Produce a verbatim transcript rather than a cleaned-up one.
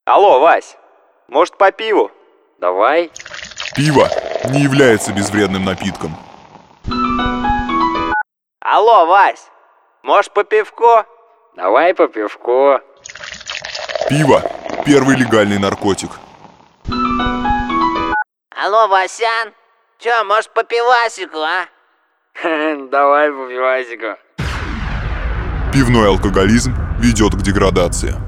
Алло, Вась, может по пиву? Давай. Пиво не является безвредным напитком. Алло, Вась, может по пивку? Давай по пивку. Пиво – первый легальный наркотик. Алло, Васян, чё, может по пивасику, а? Давай по пивасику. Пивной алкоголизм ведет к деградации.